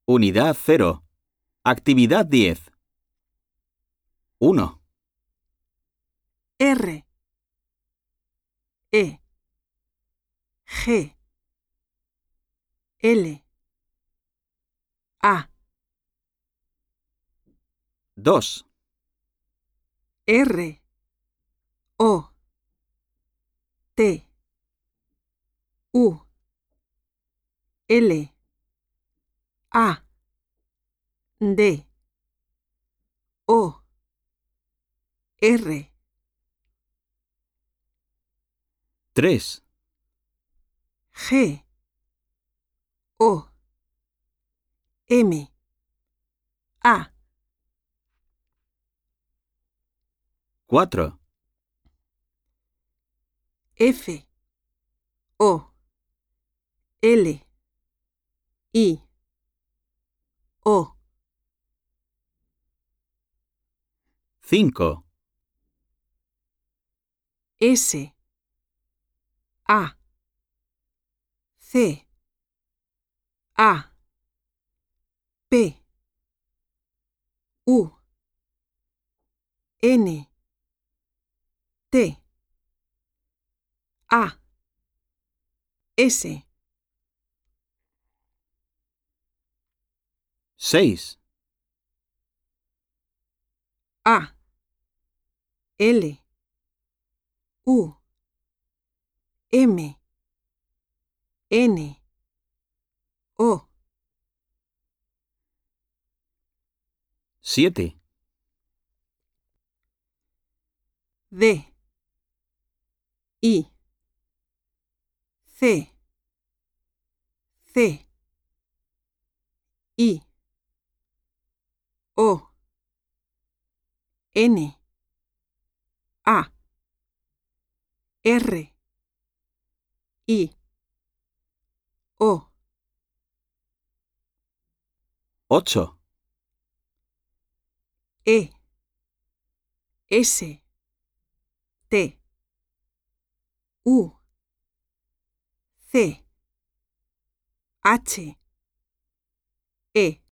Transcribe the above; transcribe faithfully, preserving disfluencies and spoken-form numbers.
Unidad cero. Actividad diez. uno, R, E, G, L, A, dos, R, O, T, U, L, A, D, O, R, tres, G, O, M, A, cuatro, F, O, L, I, O, cinco, S, A, C, A, P, U, N, T, A, S, seis, A, L, U, M, N, O, siete, D, I, C, C, I, O, N, A, R, I, O, ocho, E, S, T, U, C, H, E.